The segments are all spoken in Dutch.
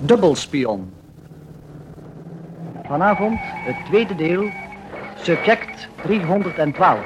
Dubbelspion. Vanavond het tweede deel, subject 312.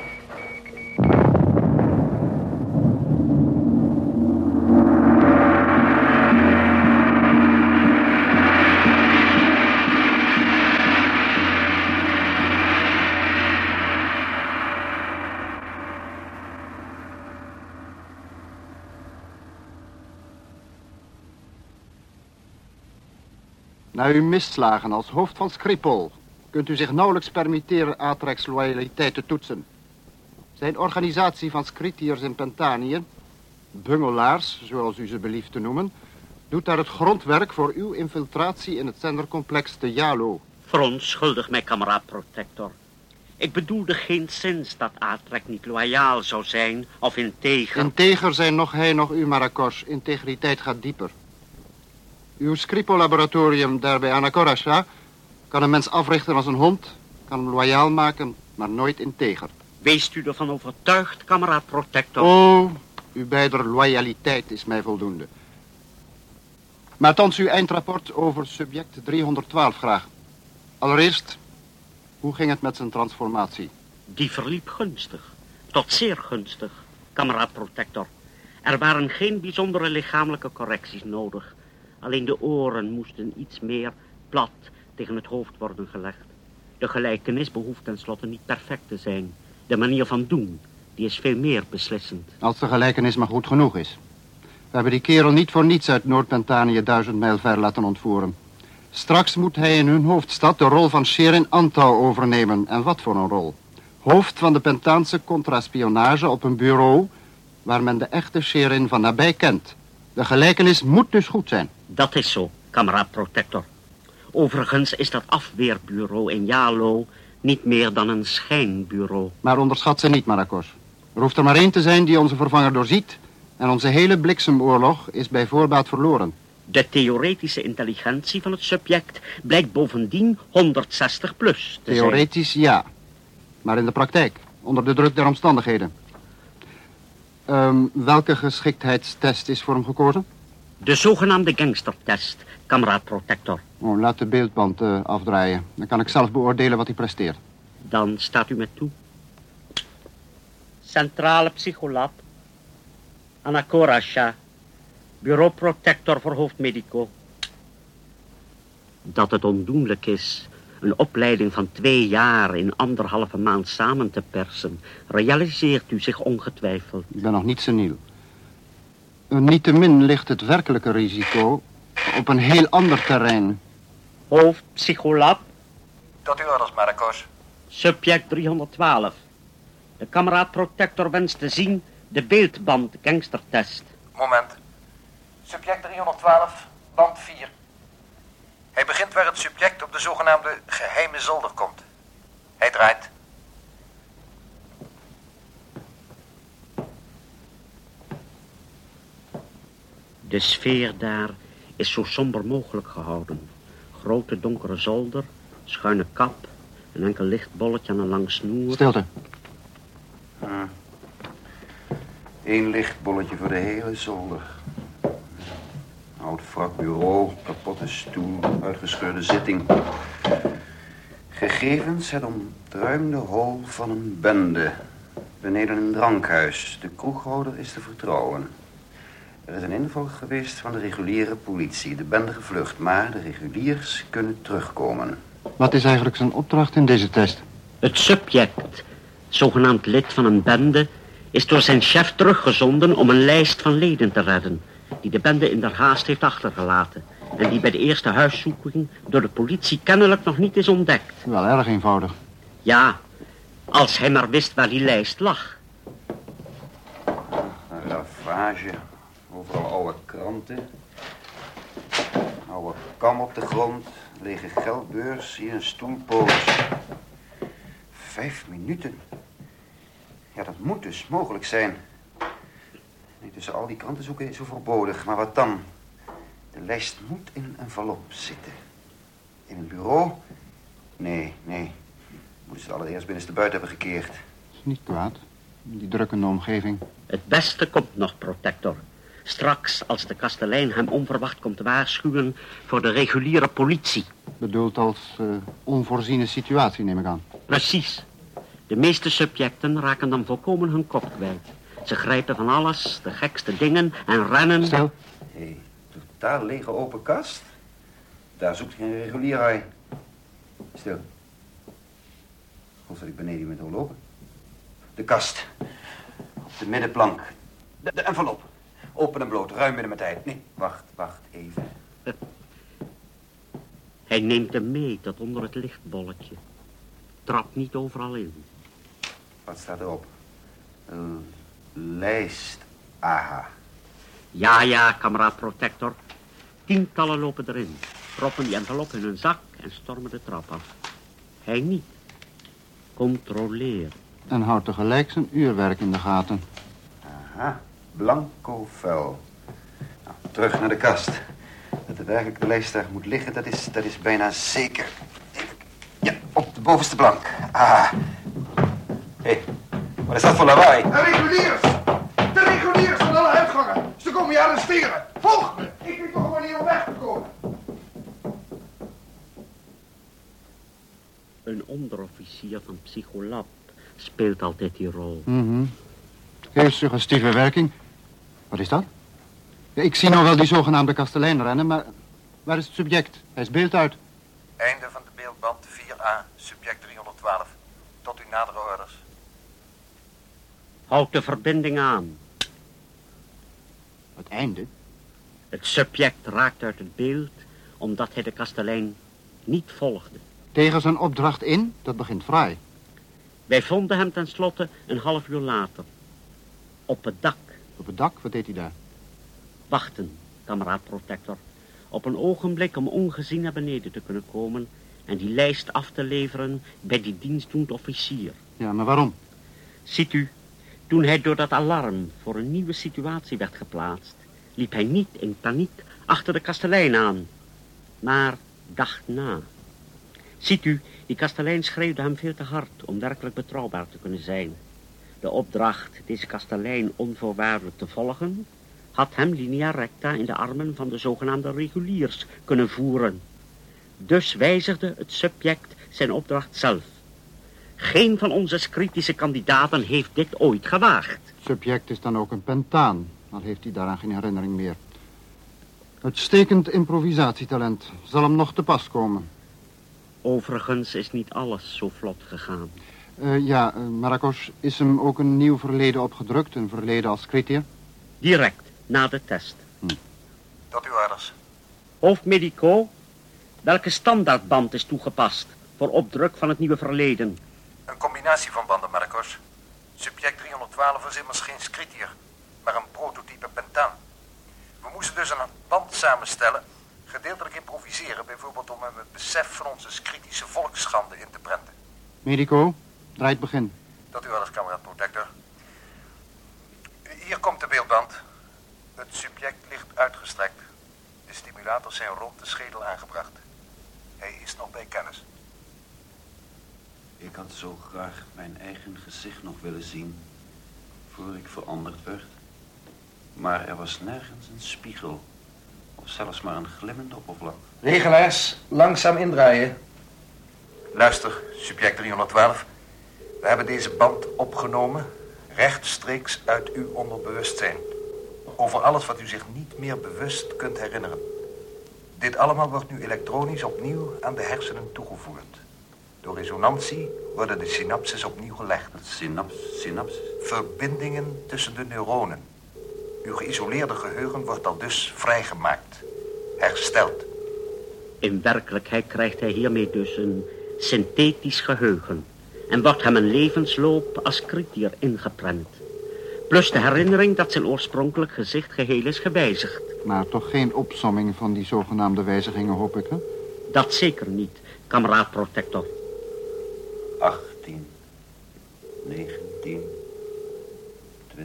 Na uw misslagen als hoofd van Skripal kunt u zich nauwelijks permitteren Atrex loyaliteit te toetsen. Zijn organisatie van scritiërs in Pentanië, bungelaars, zoals u ze belieft te noemen, doet daar het grondwerk voor uw infiltratie in het zendercomplex te Jalo. Verontschuldig mij, kameraad Protector. Ik bedoelde geenszins dat Atrex niet loyaal zou zijn of integer. Integer zijn nog hij nog u, Marrakesh. Integriteit gaat dieper. Uw Skripal-laboratorium daar bij Anacorasha kan een mens africhten als een hond, kan hem loyaal maken, maar nooit integer. Weest u ervan overtuigd, kameraad Protector? Oh, uw beider loyaliteit is mij voldoende. Maar thans uw eindrapport over subject 312 graag. Allereerst, hoe ging het met zijn transformatie? Die verliep gunstig, tot zeer gunstig, kameraad Protector. Er waren geen bijzondere lichamelijke correcties nodig. Alleen de oren moesten iets meer plat tegen het hoofd worden gelegd. De gelijkenis behoeft tenslotte niet perfect te zijn. De manier van doen, die is veel meer beslissend. Als de gelijkenis maar goed genoeg is. We hebben die kerel niet voor niets uit Noord-Pentanië 1000 mijl ver laten ontvoeren. Straks moet hij in hun hoofdstad de rol van Sherin Antau overnemen. En wat voor een rol? Hoofd van de Pentaanse contraspionage op een bureau waar men de echte Sherin van nabij kent. De gelijkenis moet dus goed zijn. Dat is zo, kameraad Protector. Overigens is dat afweerbureau in Jalo niet meer dan een schijnbureau. Maar onderschat ze niet, Marrakesh. Er hoeft er maar één te zijn die onze vervanger doorziet en onze hele bliksemoorlog is bij voorbaat verloren. De theoretische intelligentie van het subject blijkt bovendien 160 plus te Theoretisch zijn. ja, maar in de praktijk, onder de druk der omstandigheden. Welke geschiktheidstest is voor hem gekozen? De zogenaamde gangstertest, kameraad Protector. Oh, laat de beeldband afdraaien. Dan kan ik zelf beoordelen wat hij presteert. Dan staat u me toe. Centrale Psycholab. Anacorasha. Bureau Protector voor hoofdmedico. Dat het ondoenlijk is een opleiding van 2 jaar in 1,5 maand samen te persen, realiseert u zich ongetwijfeld. Ik ben nog niet seniel. Niettemin ligt het werkelijke risico op een heel ander terrein. Hoofdpsycholab. Tot uw orders, Marrakesh. Subject 312. De kameraad Protector wenst te zien de beeldband gangstertest. Moment. Subject 312, band 4. Hij begint waar het subject op de zogenaamde geheime zolder komt. Hij draait. De sfeer daar is zo somber mogelijk gehouden. Grote donkere zolder, schuine kap, een enkel lichtbolletje aan een lang snoer. Stilte. Eén lichtbolletje voor de hele zolder. Oud wrak bureau, kapotte stoel, uitgescheurde zitting. Gegevens het ontruimde hol van een bende. Beneden een drankhuis. De kroeghouder is te vertrouwen. Er is een inval geweest van de reguliere politie. De bende gevlucht, maar de reguliers kunnen terugkomen. Wat is eigenlijk zijn opdracht in deze test? Het subject, zogenaamd lid van een bende, is door zijn chef teruggezonden om een lijst van leden te redden, die de bende in der haast heeft achtergelaten en die bij de eerste huiszoeking door de politie kennelijk nog niet is ontdekt. Wel erg eenvoudig. Ja, als hij maar wist waar die lijst lag. Een ravage. Overal oude kranten. Oude kam op de grond. Lege geldbeurs. Hier een stoelpoos. 5 minuten. Ja, dat moet dus mogelijk zijn. Nee, tussen al die kranten zoeken is overbodig. Maar wat dan? De lijst moet in een envelop zitten. In een bureau? Nee. Moeten ze het allereerst binnenstebuiten hebben gekeerd. Is niet kwaad. Die drukkende omgeving. Het beste komt nog, Protector. Straks als de kastelein hem onverwacht komt waarschuwen voor de reguliere politie. Bedoeld als onvoorziene situatie, neem ik aan. Precies. De meeste subjecten raken dan volkomen hun kop kwijt. Ze grijpen van alles, de gekste dingen en rennen... Stil. Hé, totaal lege open kast. Daar zoekt geen regulier hij. Stil. Hoe zal ik beneden met lopen? De kast. Op de middenplank. De envelop. Open en bloot, ruim binnen mijn tijd. Nee, wacht even. Hij neemt hem mee tot onder het lichtbolletje. Trap niet overal in. Wat staat erop? Lijst. Aha. Ja, kameraad Protector. Tientallen lopen erin. Proppen die envelop in hun zak en stormen de trap af. Hij niet. Controleer. En houdt tegelijk zijn uurwerk in de gaten. Aha. Blanco vuil. Nou, terug naar de kast. Dat er werkelijk de lijst daar moet liggen, dat is bijna zeker. Ja, op de bovenste plank. Ah. Hé, wat is dat voor lawaai? De reguliers! De reguliers van alle uitgangen! Ze komen je arresteren! Volg me! Ik weet toch een manier om weg te komen! Een onderofficier van Psycholab speelt altijd die rol. Heeft suggestieve werking. Wat is dat? Ja, ik zie nou wel die zogenaamde kastelein rennen, maar waar is het subject? Hij is beelduit. Einde van de beeldband 4A, subject 312. Tot uw nadere orders. Houd de verbinding aan. Het einde? Het subject raakt uit het beeld omdat hij de kastelein niet volgde. Tegen zijn opdracht in, dat begint fraai. Wij vonden hem tenslotte een half uur later. Op het dak. Op het dak, wat deed hij daar? Wachten, kameraad Protector. Op een ogenblik om ongezien naar beneden te kunnen komen en die lijst af te leveren bij die dienstdoend officier. Ja, maar waarom? Ziet u, toen hij door dat alarm voor een nieuwe situatie werd geplaatst, liep hij niet in paniek achter de kastelein aan, maar dacht na. Ziet u, die kastelein schreeuwde hem veel te hard om werkelijk betrouwbaar te kunnen zijn. De opdracht deze kastelein onvoorwaardelijk te volgen had hem linea recta in de armen van de zogenaamde reguliers kunnen voeren. Dus wijzigde het subject zijn opdracht zelf. Geen van onze kritische kandidaten heeft dit ooit gewaagd. Het subject is dan ook een pentaan, al heeft hij daaraan geen herinnering meer. Uitstekend improvisatietalent. Zal hem nog te pas komen. Overigens is niet alles zo vlot gegaan. Maracos, is hem ook een nieuw verleden opgedrukt? Een verleden als kritier? Direct, na de test. Tot uw orders. Hoofdmedico, welke standaardband is toegepast voor opdruk van het nieuwe verleden? Een combinatie van banden, Marcos. Subject 312 is immers geen scritier, maar een prototype pentaan. We moesten dus een band samenstellen, gedeeltelijk improviseren, bijvoorbeeld om hem het besef van onze kritische volksschande in te prenten. Medico, draai het begin. Tot uw orders, kameraad Protector. Hier komt de beeldband. Het subject ligt uitgestrekt. De stimulators zijn rond de schedel aangebracht. Hij is nog bij kennis. Ik had zo graag mijn eigen gezicht nog willen zien, voor ik veranderd werd. Maar er was nergens een spiegel, of zelfs maar een glimmende oppervlak. Regelaars, langzaam indraaien. Luister, subject 312. We hebben deze band opgenomen, rechtstreeks uit uw onderbewustzijn. Over alles wat u zich niet meer bewust kunt herinneren. Dit allemaal wordt nu elektronisch opnieuw aan de hersenen toegevoegd. Door resonantie worden de synapses opnieuw gelegd. Synapses? Verbindingen tussen de neuronen. Uw geïsoleerde geheugen wordt al dus vrijgemaakt. Hersteld. In werkelijkheid krijgt hij hiermee dus een synthetisch geheugen en wordt hem een levensloop als kritier ingeprent. Plus de herinnering dat zijn oorspronkelijk gezicht geheel is gewijzigd. Maar toch geen opsomming van die zogenaamde wijzigingen, hoop ik, hè? Dat zeker niet, kameraad Protector. 18, 19, 20.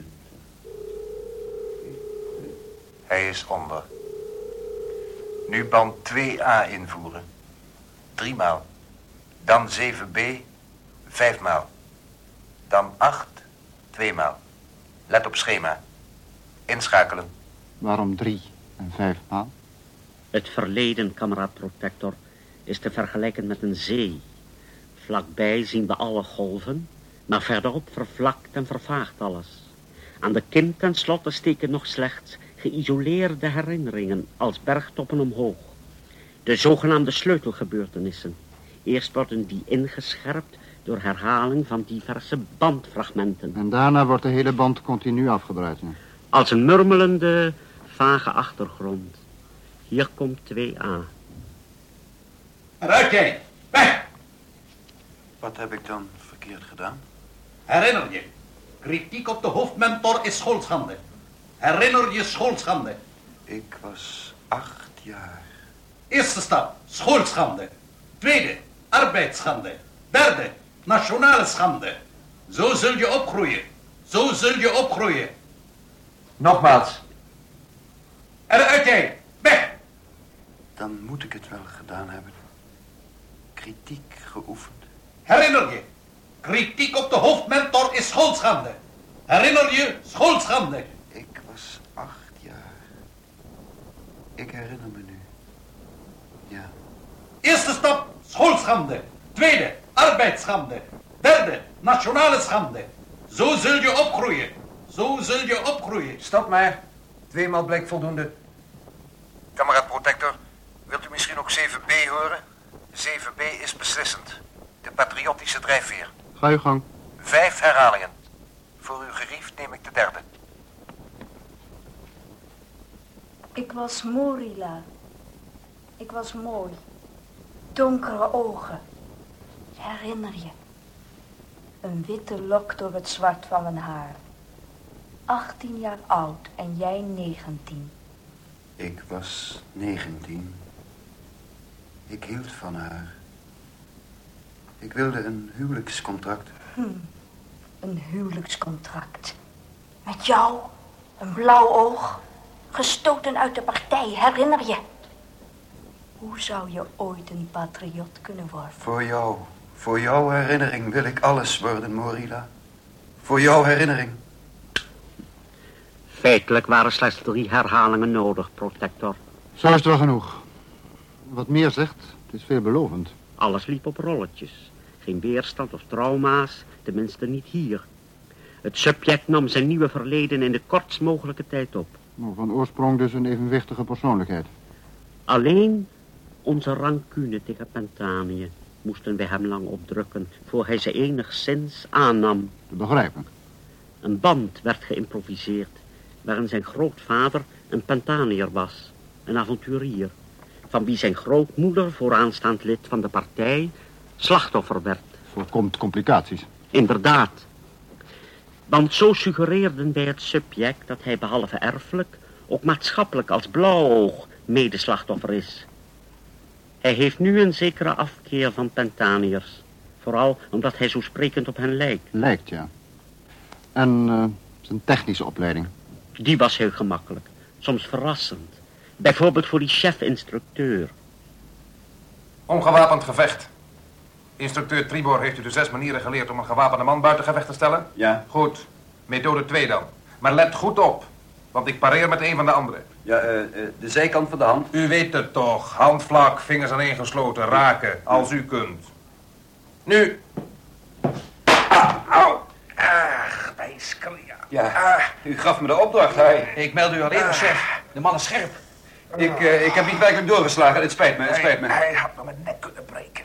Hij is onder. Nu band 2A invoeren. 3 maal. Dan 7B, 5 maal. Dan 8, 2 maal. Let op schema. Inschakelen. Waarom 3 en 5 maal? Het verleden, kameraad Protector, is te vergelijken met een zee. Vlakbij zien we alle golven, maar verderop vervlakt en vervaagt alles. Aan de kim tenslotte steken nog slechts geïsoleerde herinneringen als bergtoppen omhoog. De zogenaamde sleutelgebeurtenissen. Eerst worden die ingescherpt door herhaling van diverse bandfragmenten. En daarna wordt de hele band continu afgedraaid. Ja. Als een murmelende, vage achtergrond. Hier komt 2a. Eruit jij! Weg! Wat heb ik dan verkeerd gedaan? Herinner je. Kritiek op de hoofdmentor is schoolschande. Herinner je schoolschande. Ik was 8 jaar. Eerste stap, schoolschande. Tweede, arbeidsschande. Derde, nationale schande. Zo zul je opgroeien. Zo zul je opgroeien. Nogmaals. Eruit jij! Weg! Dan moet ik het wel gedaan hebben. Kritiek geoefend. Herinner je. Kritiek op de hoofdmentor is schoolschande. Herinner je schoolschande. Ik was 8 jaar. Ik herinner me nu. Ja. Eerste stap, schoolschande. Tweede, arbeidsschande. Derde, nationale schande. Zo zul je opgroeien. Zo zul je opgroeien. Stop maar. 2 maal blijkt voldoende. Kameraad Protector, wilt u misschien ook 7b horen? 7b is beslissend. De patriotische drijfveer. Ga uw gang. 5 herhalingen. Voor uw gerief neem ik de derde. Ik was Morila. Ik was mooi. Donkere ogen. Herinner je. Een witte lok door het zwart van mijn haar. 18 jaar oud en jij 19. Ik was 19. Ik hield van haar. Ik wilde een huwelijkscontract. Een huwelijkscontract. Met jou, een blauw oog, gestoten uit de partij, herinner je? Hoe zou je ooit een patriot kunnen worden? Voor jouw herinnering wil ik alles worden, Morila. Voor jouw herinnering. Feitelijk waren slechts 3 herhalingen nodig, Protector. Zo is het wel genoeg. Wat meer zegt, het is veelbelovend. Alles liep op rolletjes. Geen weerstand of trauma's, tenminste niet hier. Het subject nam zijn nieuwe verleden in de kortst mogelijke tijd op. Van oorsprong dus een evenwichtige persoonlijkheid. Alleen onze rancune tegen Pentanië moesten wij hem lang opdrukken, voor hij ze enigszins aannam. Te begrijpen. Een band werd geïmproviseerd, waarin zijn grootvader een Pentaniër was, een avonturier, van wie zijn grootmoeder, vooraanstaand lid van de partij, slachtoffer werd. Voorkomt complicaties. Inderdaad. Want zo suggereerden wij het subject dat hij behalve erfelijk ook maatschappelijk als blauwoog medeslachtoffer is. Hij heeft nu een zekere afkeer van Pentaniërs. Vooral omdat hij zo sprekend op hen lijkt. Lijkt, ja. En zijn technische opleiding. Die was heel gemakkelijk. Soms verrassend. Bijvoorbeeld voor die chef-instructeur. Ongewapend gevecht. Instructeur Tribor heeft u de 6 manieren geleerd om een gewapende man buiten gevecht te stellen? Ja. Goed. Methode 2 dan. Maar let goed op, want ik pareer met een van de anderen. Ja, de zijkant van de hand. U weet het toch. Handvlak, vingers aaneengesloten, raken, als u kunt. Nu. Au. Ach, bij skria. Ja, u gaf me de opdracht, hij. Ik meld u al even, chef. De man is scherp. Ik heb niet werkelijk doorgeslagen. Het spijt me, het spijt me. Hij had me mijn nek kunnen breken.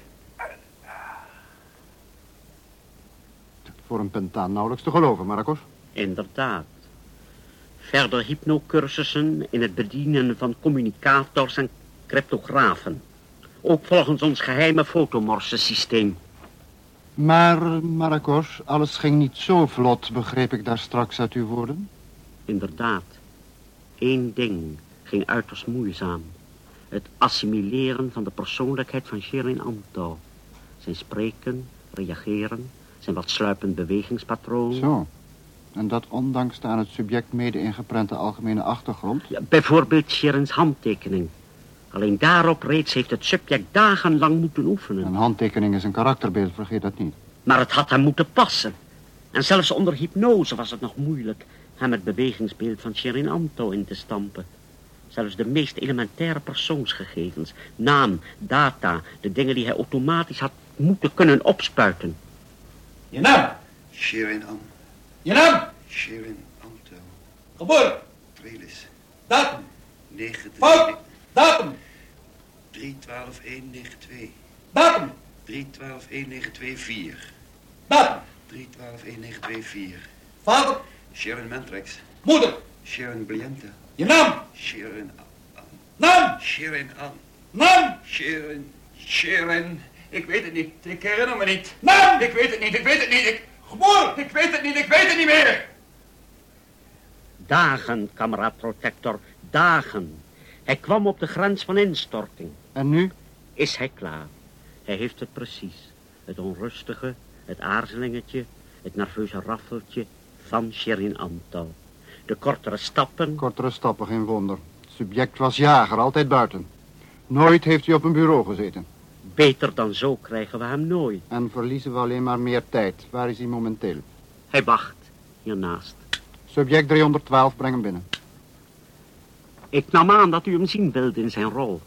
Voor een pentaan nauwelijks te geloven, Marcos. Inderdaad. Verder hypnocursussen in het bedienen van communicators en cryptografen. Ook volgens ons geheime fotomorsensysteem. Maar, Marcos, alles ging niet zo vlot, begreep ik daar straks uit uw woorden. Inderdaad. 1 ding ging uiterst moeizaam. Het assimileren van de persoonlijkheid van Sherin Antou. Zijn spreken, reageren, zijn wat sluipend bewegingspatroon. Zo. En dat ondanks de aan het subject mede ingeprente algemene achtergrond? Ja, bijvoorbeeld Sherins handtekening. Alleen daarop reeds heeft het subject dagenlang moeten oefenen. Een handtekening is een karakterbeeld, vergeet dat niet. Maar het had hem moeten passen. En zelfs onder hypnose was het nog moeilijk. hem het bewegingsbeeld van Shirin Anto in te stampen. Zelfs de meest elementaire persoonsgegevens, naam, data, de dingen die hij automatisch had moeten kunnen opspuiten. Je naam? Shirin An. Je naam? Shirin Anto. Geboren? Tweelis. Datum? 9 Fout! Datum? 3-12-192. Datum. 3-12-192-4. Datum. 3-12-192-4. Vader. Sharon Mentrex. Moeder. Sharon Bliente. Je naam. Sharon An. Naam. Sharon An. Naam. Sharon. Ik weet het niet. Ik herinner me niet. Naam. Ik weet het niet. Ik weet het niet. Geboren. Ik weet het niet. Ik weet het niet meer. Dagen, kameraad Protector, dagen. Hij kwam op de grens van instorting. En nu? Is hij klaar? Hij heeft het precies. Het onrustige, het aarzelingetje, het nerveuze raffeltje van Shirin Anto. De kortere stappen... Kortere stappen, geen wonder. Het subject was jager, altijd buiten. Nooit heeft hij op een bureau gezeten. Beter dan zo krijgen we hem nooit. En verliezen we alleen maar meer tijd. Waar is hij momenteel? Hij wacht, hiernaast. Subject 312, breng hem binnen. Ik nam aan dat u hem zien wilde in zijn rol.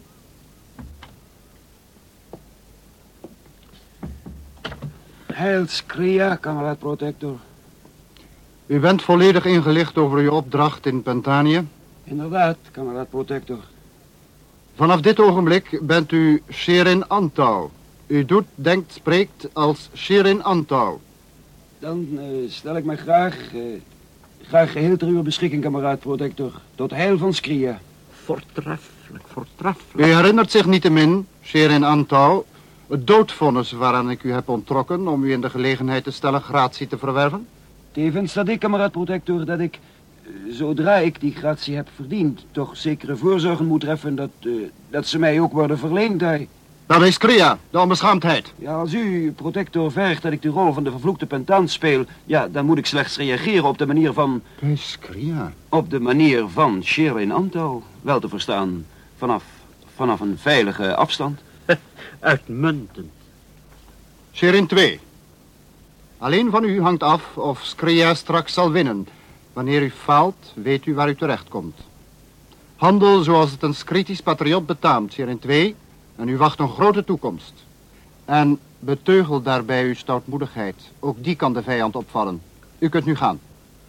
Heils Kria, kameraad Protector. U bent volledig ingelicht over uw opdracht in Pentanië. Inderdaad, kameraad Protector. Vanaf dit ogenblik bent u Shirin Anto. U doet, denkt, spreekt als Shirin Anto. Dan stel ik mij graag geheel ter uw beschikking, kameraad Protector. Tot heil van Skria. Voortreffelijk, voortreffelijk. U herinnert zich niettemin, Shirin Anto, het doodvonnis waaraan ik u heb onttrokken om u in de gelegenheid te stellen gratie te verwerven? Tevens dat ik, kameraad Protector, dat ik, zodra ik die gratie heb verdiend, toch zekere voorzorgen moet treffen dat ze mij ook worden verleend. Dat is Kria, de onbeschaamdheid. Ja, als u, Protector, vergt dat ik de rol van de vervloekte pentaan speel, ja, dan moet ik slechts reageren op de manier van... Is Kria? Op de manier van Shirin Anto, wel te verstaan, vanaf een veilige afstand. Uitmuntend. Shirin 2. Alleen van u hangt af of Skria straks zal winnen. Wanneer u faalt, weet u waar u terechtkomt. Handel zoals het een Skritisch patriot betaamt, Shirin 2... En u wacht een grote toekomst. En beteugel daarbij uw stoutmoedigheid. Ook die kan de vijand opvallen. U kunt nu gaan.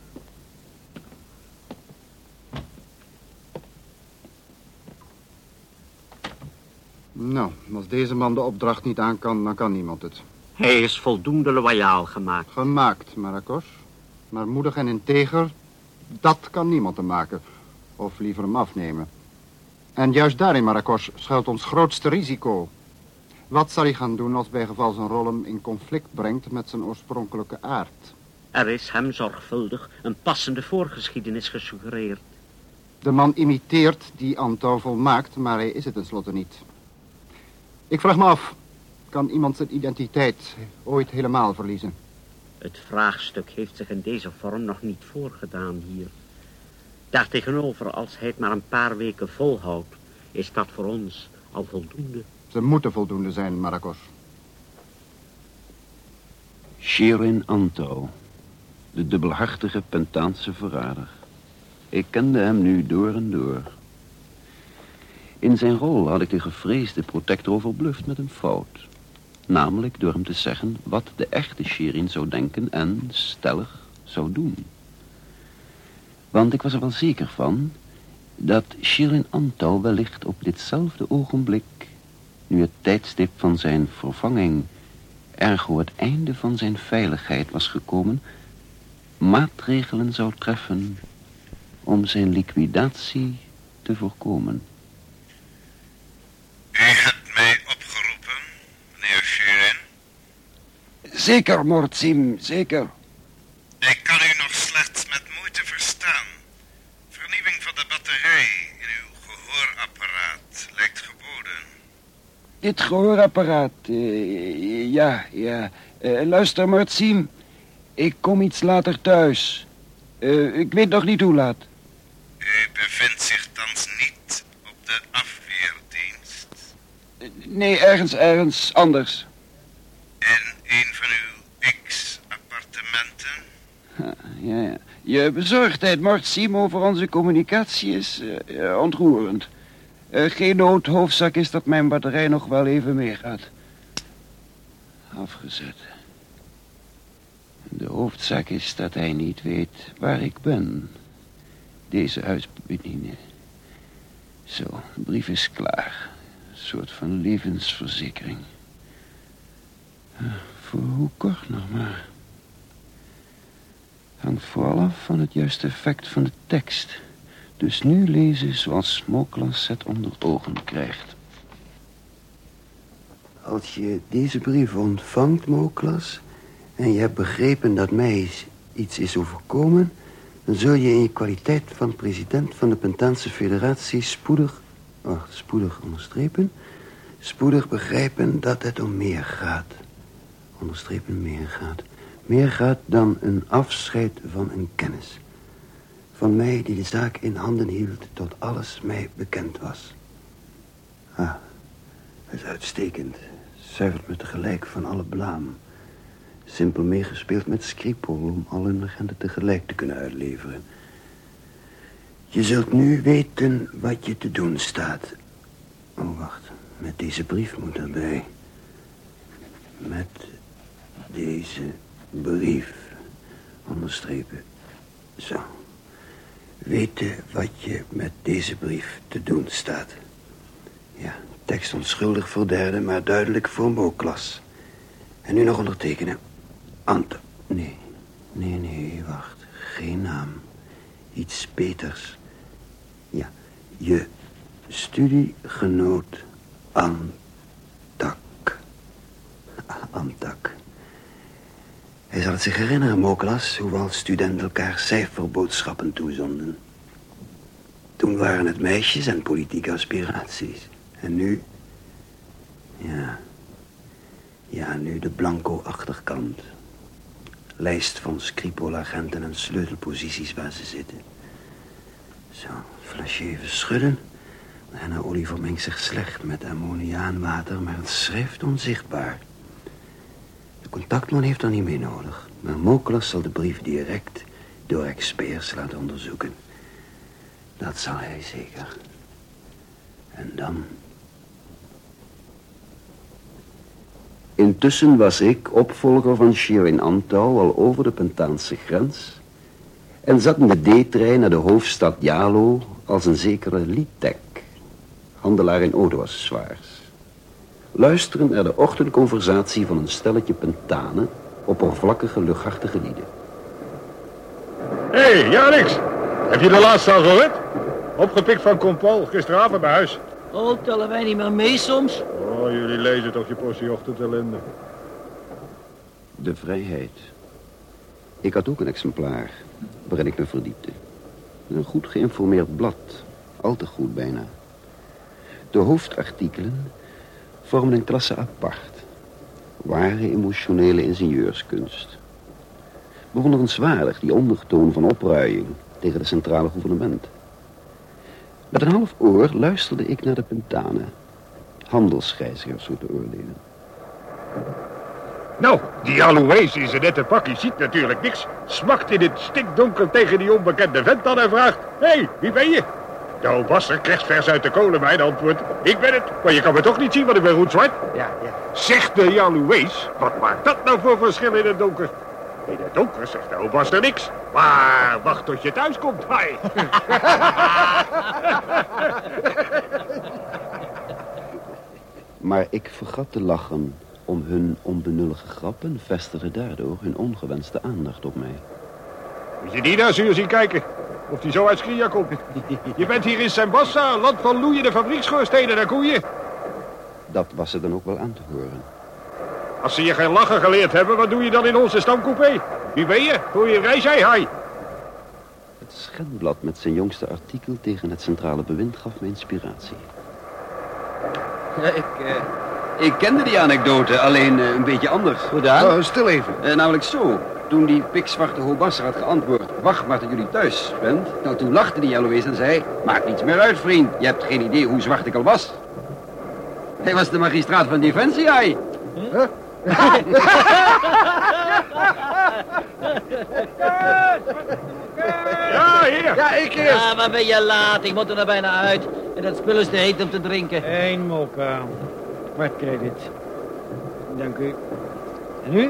Nou, als deze man de opdracht niet aan kan, dan kan niemand het. Hij is voldoende loyaal gemaakt. Gemaakt, Maracos. Maar moedig en integer, dat kan niemand hem maken. Of liever hem afnemen. En juist daarin, Maracos, schuilt ons grootste risico. Wat zal hij gaan doen als bij geval zijn rol hem in conflict brengt met zijn oorspronkelijke aard? Er is hem zorgvuldig een passende voorgeschiedenis gesuggereerd. De man imiteert die Anto volmaakt, maar hij is het tenslotte niet. Ik vraag me af, kan iemand zijn identiteit ooit helemaal verliezen? Het vraagstuk heeft zich in deze vorm nog niet voorgedaan hier. Daartegenover, als hij het maar een paar weken volhoudt, is dat voor ons al voldoende. Ze moeten voldoende zijn, Maracos. Shirin Anto, de dubbelhartige Pentaanse verrader. Ik kende hem nu door en door. In zijn rol had ik de gevreesde Protector overbluft met een fout. Namelijk door hem te zeggen wat de echte Shirin zou denken en stellig zou doen. Want ik was er wel zeker van dat Shirin Anto wellicht op ditzelfde ogenblik, nu het tijdstip van zijn vervanging, ergo het einde van zijn veiligheid was gekomen, maatregelen zou treffen om zijn liquidatie te voorkomen. U hebt mij opgeroepen, meneer Shirin? Zeker, Mortsim, zeker. Ik kan u nog slechts met moeite verstaan. Vernieuwing van de batterij in uw gehoorapparaat lijkt geboden. Dit gehoorapparaat, ja. Luister, Mortsim, ik kom iets later thuis. Ik weet nog niet hoe laat. U bevindt zich thans niet op de afweerdienst. Nee, ergens anders. In een van uw X-appartementen? Je bezorgdheid, Martiem, over onze communicatie is ontroerend. Geen nood, hoofdzaak is dat mijn batterij nog wel even meegaat. Afgezet. De hoofdzaak is dat hij niet weet waar ik ben. Deze huisbediende. Zo, de brief is klaar. Een soort van levensverzekering. Voor hoe kort nog maar. Hangt vooral af van het juiste effect van de tekst. Dus nu lezen zoals Smoklas het onder ogen krijgt. Als je deze brief ontvangt, Moklas, en je hebt begrepen dat mij iets is overkomen, dan zul je in je kwaliteit van president van de Pentaanse Federatie spoedig onderstrepen, spoedig begrijpen dat het om meer gaat. Onderstrepen meer gaat. Meer gaat dan een afscheid van een kennis. Van mij die de zaak in handen hield tot alles mij bekend was. Ah, het is uitstekend. Zuivert me tegelijk van alle blaam. Simpel meegespeeld met Skripal om al hun legenden tegelijk te kunnen uitleveren. Je zult nu weten wat je te doen staat. Oh, wacht. Met deze brief moet erbij. Met deze brief. Onderstrepen. Zo. Weten wat je met deze brief te doen staat. Ja, tekst onschuldig voor derde, maar duidelijk voor Moklas. En nu nog ondertekenen. Ante. Nee, wacht. Geen naam. Iets beters. Ja, je studiegenoot Antak. Antak. Hij zal het zich herinneren, Moklas, hoe we als studenten elkaar cijferboodschappen toezonden. Toen waren het meisjes en politieke aspiraties. En nu... Ja, nu de blanco achterkant. Lijst van Skripal-agenten en sleutelposities waar ze zitten. Zo, flesje even schudden. En olie vermengt zich slecht met ammoniaanwater, maar het schrijft onzichtbaar. De contactman heeft er niet mee nodig. Maar Moklas zal de brief direct door experts laten onderzoeken. Dat zal hij zeker. En dan... Intussen was ik, opvolger van Shirin Antau, al over de Pentaanse grens en zat in de D-trein naar de hoofdstad Jalo als een zekere Litek, handelaar in odoaccessoires. Luisterend naar de ochtendconversatie van een stelletje Pentanen, oppervlakkige, luchthartige lieden. Hé, Janix, heb je de laatste al gehoord? Opgepikt van Compal, gisteravond bij huis. Oh, tellen wij niet meer mee soms? Oh, jullie lezen toch je portie ochtendellende. De Vrijheid. Ik had ook een exemplaar waarin ik me verdiepte. Een goed geïnformeerd blad. Al te goed bijna. De hoofdartikelen vormen een klasse apart. Ware emotionele ingenieurskunst. Bewonderenswaardig die ondertoon van opruiing tegen het centrale gouvernement. Met een half oor luisterde ik naar de Pentanen. Handelsreizigers, zo te oordelen. Nou, die Alois in zijn nette pakje ziet natuurlijk niks. Smakt in het stikdonker tegen die onbekende vent aan en vraagt... Hé, wie ben je? De oudbasser krijgt vers uit de kolenmijn antwoord... Ik ben het, maar je kan me toch niet zien, want ik ben goed zwart. Ja. Zegt de Alois, wat maakt dat nou voor verschil in het donker? In het donker zegt de oudbasser niks. Maar wacht tot je thuis komt, hai. Maar ik vergat te lachen om hun onbenullige grappen, vestigde daardoor hun ongewenste aandacht op mij. Moet je die naar zuur zien kijken? Of die zo uit Skria komt? Je bent hier in Sembassa, land van loeiende fabriekschoorstenen en koeien. Dat was er dan ook wel aan te horen. Als ze je geen lachen geleerd hebben, wat doe je dan in onze stamcoupé? Wie ben je? Hoe je reis jij, hai? Het Schendblad met zijn jongste artikel tegen het centrale bewind gaf me inspiratie. Ik kende die anekdote, alleen een beetje anders. Hoe dan? Stil even. Namelijk zo. Toen die pikzwarte Hobasser had geantwoord... wacht maar tot jullie thuis bent. Nou, toen lachte die Alois en zei... maakt niets meer uit, vriend. Je hebt geen idee hoe zwart ik al was. Hij was de magistraat van Defensie, hij. Huh? Ja, hier. Ja, ik eerst. Ja, maar ben je laat? Ik moet er nou bijna uit. En dat spul is te heet om te drinken. 1 mokka. Kwartcredit. Dank u. En u?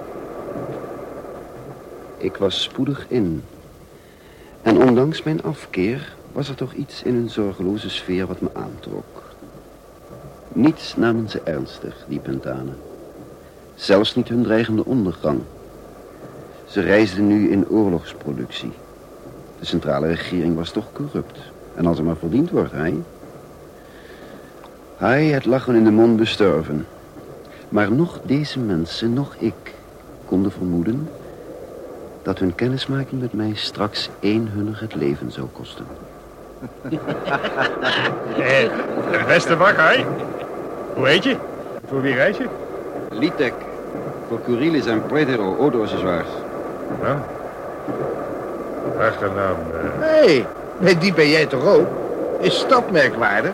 Ik was spoedig in. En ondanks mijn afkeer was er toch iets in hun zorgeloze sfeer wat me aantrok. Niets namen ze ernstig, die Pentanen. Zelfs niet hun dreigende ondergang. Ze reisden nu in oorlogsproductie. De centrale regering was toch corrupt. En als er maar verdiend wordt, hij het lachen in de mond bestorven. Maar nog deze mensen, nog ik, konden vermoeden dat hun kennismaking met mij straks één hunner het leven zou kosten. Beste bakker, hè? Hoe heet je? Voor wie reis je? Litek. Voor Kurilis en Pretero, autoaccessoires. Ja. Achternaam. Hé, die ben jij toch ook? Is dat merkwaardig?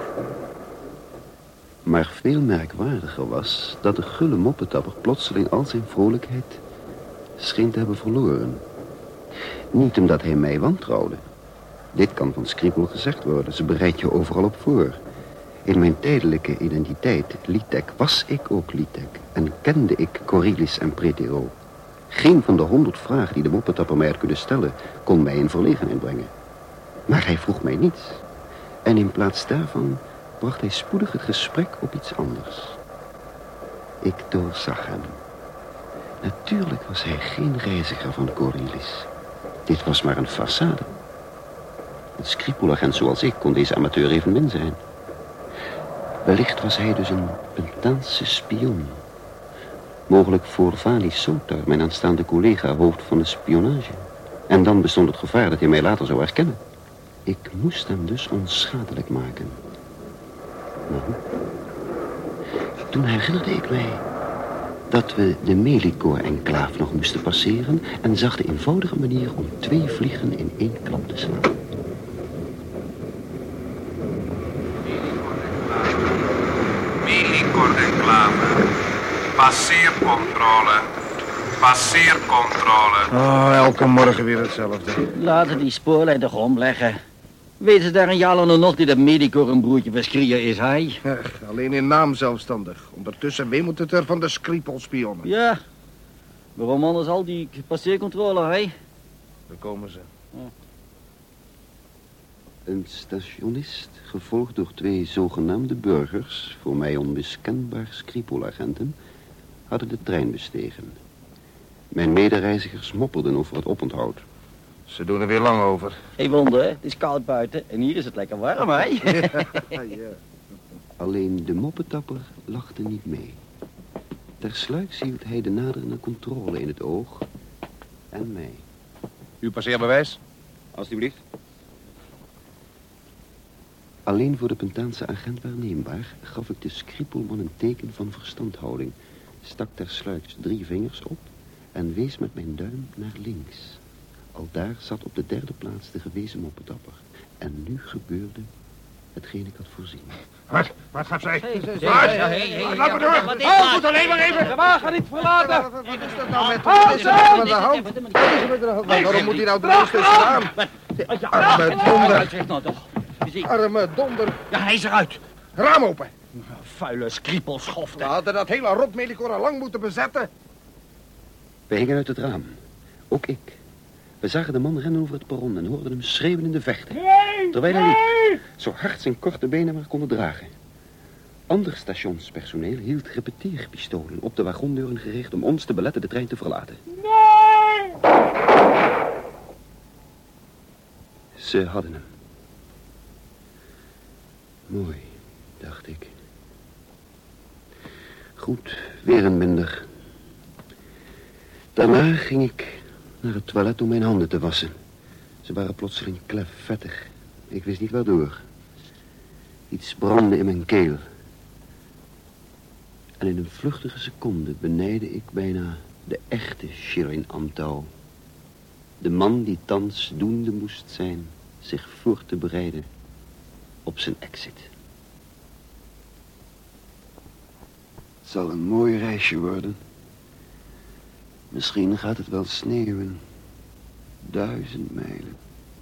Maar veel merkwaardiger was dat de gulle moppetapper plotseling al zijn vrolijkheid scheen te hebben verloren. Niet omdat hij mij wantrouwde. Dit kan van Skripal gezegd worden, ze bereidt je overal op voor. In mijn tijdelijke identiteit, Litek, was ik ook Litek en kende ik Kurilis en Pretero. Geen van de 100 vragen die de moppetapper mij had kunnen stellen kon mij in verlegenheid brengen. Maar hij vroeg mij niets. En in plaats daarvan bracht hij spoedig het gesprek op iets anders. Ik doorzag hem. Natuurlijk was hij geen reiziger van Kurilis. Dit was maar een façade. Een Skripal-agent zoals ik kon deze amateur evenmin zijn. Wellicht was hij dus een Pentaanse spion. Mogelijk voor Vali Sotar, mijn aanstaande collega, hoofd van de spionage. En dan bestond het gevaar dat hij mij later zou herkennen. Ik moest hem dus onschadelijk maken. Nou, toen herinnerde ik mij dat we de Melikor-enclave nog moesten passeren en zag de eenvoudige manier om 2 vliegen in 1 klap te slaan. Melikor-enclave. Passeercontrole. Passeercontrole. Oh, elke morgen weer hetzelfde. Laten die spoorlijn toch omleggen. Weten ze daar in Jalo nog die dat Melikor een broertje van Skrier is, hij? Alleen in naam zelfstandig. Ondertussen wemelt het er van de Skripal-spionnen. Ja. Waarom anders al die passeercontrole, hij? Daar komen ze. Een stationist, gevolgd door 2 zogenaamde burgers, voor mij onmiskenbaar Skripal-agenten, hadden de trein bestegen. Mijn medereizigers mopperden over het oponthoud. Ze doen er weer lang over. Geen wonder, hè? Het is koud buiten en hier is het lekker warm, hè? Ja. Alleen de moppetapper lachte niet mee. Tersluiks hield hij de naderende controle in het oog en mij. Uw passeerbewijs? Alsjeblieft. Alleen voor de Pentaanse agent waarneembaar gaf ik de Skripalman een teken van verstandhouding, stak tersluiks 3 vingers op en wees met mijn duim naar links. Aldaar zat op de 3e plaats de gewezen moppetapper. En nu gebeurde hetgeen ik had voorzien. Wat gaat zij? Laat me door! Oh, moet alleen maar even! De wagen niet verlaten! Wat is dat nou met aan de hand? Waarom moet hij nou de rust staan? Arme donder. Arme donder. Ja, hij is eruit. Raam open. Vuile Skripal-schofte. We hadden dat hele rot Melikor al lang moeten bezetten. We hingen uit het raam. Ook ik. We zagen de man rennen over het perron en hoorden hem schreeuwen in de vechten. Nee, terwijl hij liep, zo hard zijn korte benen maar konden dragen. Ander stationspersoneel hield repeteerpistolen op de wagondeuren gericht om ons te beletten de trein te verlaten. Nee! Ze hadden hem. Mooi, dacht ik. Goed, weer een minder. Daarna ging ik naar het toilet om mijn handen te wassen. Ze waren plotseling klef, vettig. Ik wist niet waardoor. Iets brandde in mijn keel. En in een vluchtige seconde benijdde ik bijna de echte Shirin Amtau. De man die thans doende moest zijn zich voor te bereiden op zijn exit. Het zal een mooi reisje worden. Misschien gaat het wel sneeuwen. 1000 mijlen.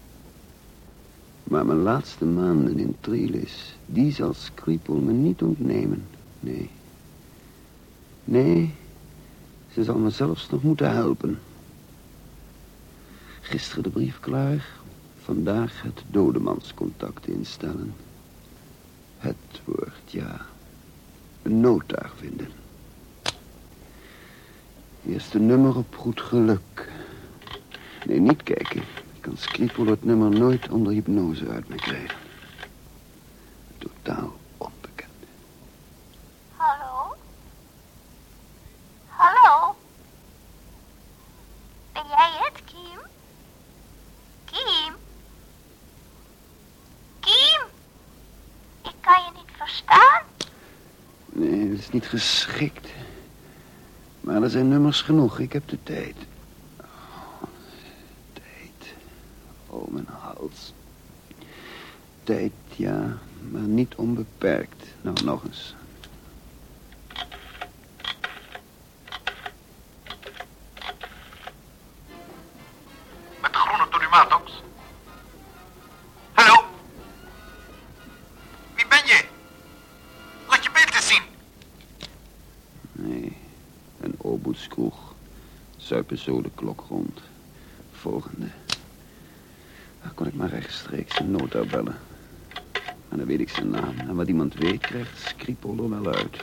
Maar mijn laatste maanden in Trilis, die zal Skripal me niet ontnemen. Nee. Nee, ze zal me zelfs nog moeten helpen. Gisteren de brief klaar, vandaag het dodemanscontact instellen. Het wordt, ja, een noodtaag vinden. Eerste nummer op goed geluk. Nee, niet kijken. Ik kan Skripal het nummer nooit onder hypnose uit me krijgen. Totaal onbekend. Hallo? Hallo? Ben jij het, Kiem? Kiem? Kiem? Ik kan je niet verstaan. Nee, dat is niet geschikt. Maar er zijn nummers genoeg. Ik heb de tijd. Oh, tijd. Oh, mijn hals. Tijd, ja, maar niet onbeperkt. Nou, nog eens. Met de groene Torimatox. Hallo? Wie ben je? Laat je beeld eens zien. Nee, een oboetskroeg. Zuipen zo de klok rond. Volgende. Dan kon ik maar rechtstreeks een nota bellen. En dan weet ik zijn naam. En wat iemand weet, krijgt Skripal er wel uit.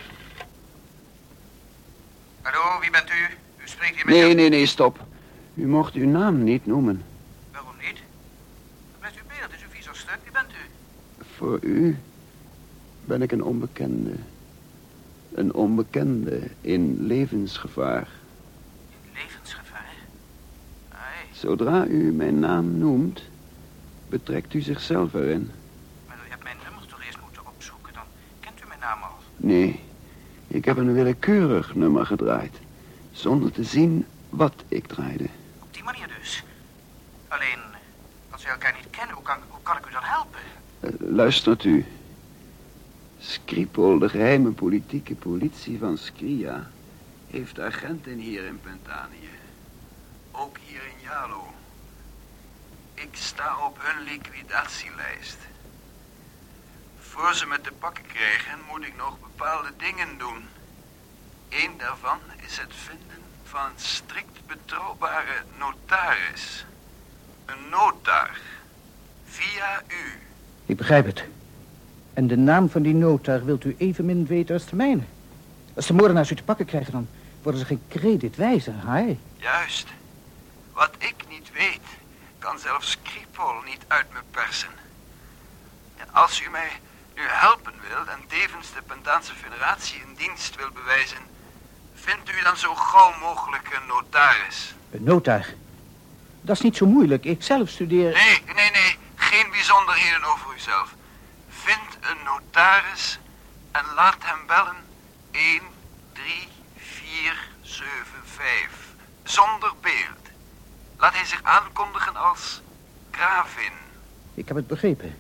Hallo, wie bent u? U spreekt hier met... Nee, stop. U mocht uw naam niet noemen. Waarom niet? Met uw beeld is uw visorstuk. Wie bent u? Voor u ben ik een onbekende. Een onbekende in levensgevaar. Levensgevaar? Ai. Zodra u mijn naam noemt, betrekt u zichzelf erin. Maar u hebt mijn nummer toch eerst moeten opzoeken. Dan kent u mijn naam al. Nee, ik heb een willekeurig nummer gedraaid. Zonder te zien wat ik draaide. Op die manier dus. Alleen, als we elkaar niet kennen, hoe kan ik u dan helpen? Luistert u. Skripal, de geheime politieke politie van Skria, heeft agenten hier in Pentanië. Ook hier in Jalo. Ik sta op hun liquidatielijst. Voor ze me te pakken krijgen, moet ik nog bepaalde dingen doen. Eén daarvan is het vinden van een strikt betrouwbare notaris. Een notaar. Via u. Ik begrijp het. En de naam van die notaar wilt u evenmin weten als de mijne. Als de moordenaars u te pakken krijgen, dan worden ze geen krediet wijzer, hai. Juist. Wat ik niet weet, kan zelfs Skripal niet uit me persen. En als u mij nu helpen wilt en tevens de Pentaanse Federatie een dienst wil bewijzen, vindt u dan zo gauw mogelijk een notaris? Een notaar? Dat is niet zo moeilijk. Ik zelf studeer... Nee. Geen bijzonderheden over uzelf. Vind een notaris en laat hem bellen 13475. Zonder beeld. Laat hij zich aankondigen als Gravin. Ik heb het begrepen.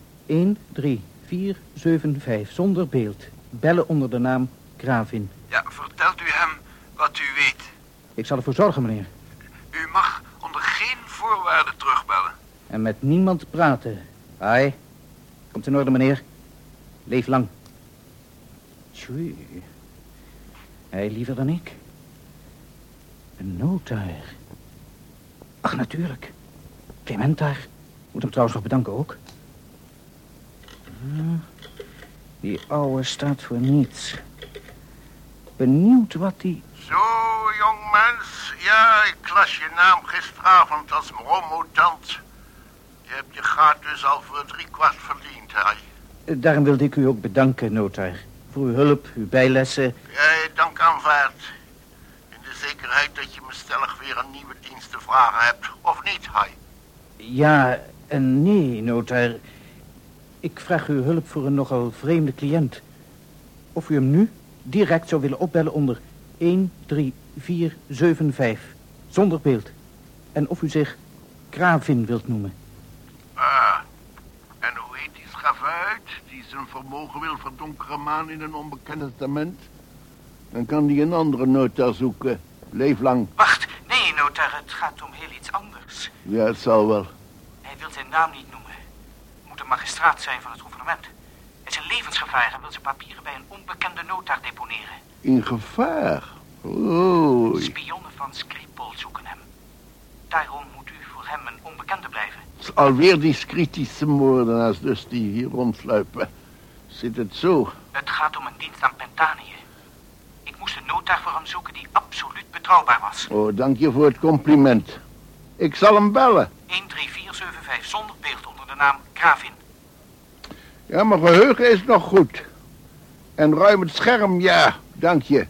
13475, zonder beeld. Bellen onder de naam Gravin. Ja, vertelt u hem wat u weet. Ik zal ervoor zorgen, meneer. U mag onder geen voorwaarden terugbellen. En met niemand praten. Hai. Komt in orde, meneer. Leef lang. Tjui. Hij liever dan ik. Een notaar. Ach, natuurlijk. Clementaar. Moet hem trouwens nog bedanken ook. Die ouwe staat voor niets. Benieuwd wat die... Zo, jongmens. Ja, ik las je naam gisteravond als bromotant. Je hebt je gaat dus al voor 3/4 verdiend, hè? Daarom wilde ik u ook bedanken, notaar. Voor uw hulp, uw bijlessen. Jij dank aanvaard. In de zekerheid dat je me stellig weer een nieuwe dienst te vragen hebt. Of niet, Hai? Ja en nee, notaar. Ik vraag uw hulp voor een nogal vreemde cliënt. Of u hem nu direct zou willen opbellen onder 13475. Zonder beeld. En of u zich Gravin wilt noemen. En hoe heet die schavuit die zijn vermogen wil verdonkere maan in een onbekend testament? Dan kan die een andere notaar zoeken. Leef lang. Wacht, nee, notaar, het gaat om heel iets anders. Ja, het zal wel. Hij wil zijn naam niet noemen. Moet een magistraat zijn van het gouvernement. Het is een levensgevaar en wil zijn papieren bij een onbekende notaar deponeren. In gevaar? Oh. Spionnen van Skripal zoeken hem. Daarom moet u voor hem een onbekende blijven. Het is alweer die kritische moordenaars dus die hier rondsluipen. Zit het zo? Het gaat om een dienst aan Pentanië. Ik moest een notaar voor hem zoeken die absoluut betrouwbaar was. Oh, dank je voor het compliment. Ik zal hem bellen. 13475 zonder beeld onder de naam Gravin. Ja, mijn geheugen is nog goed. En ruim het scherm, ja, dank je.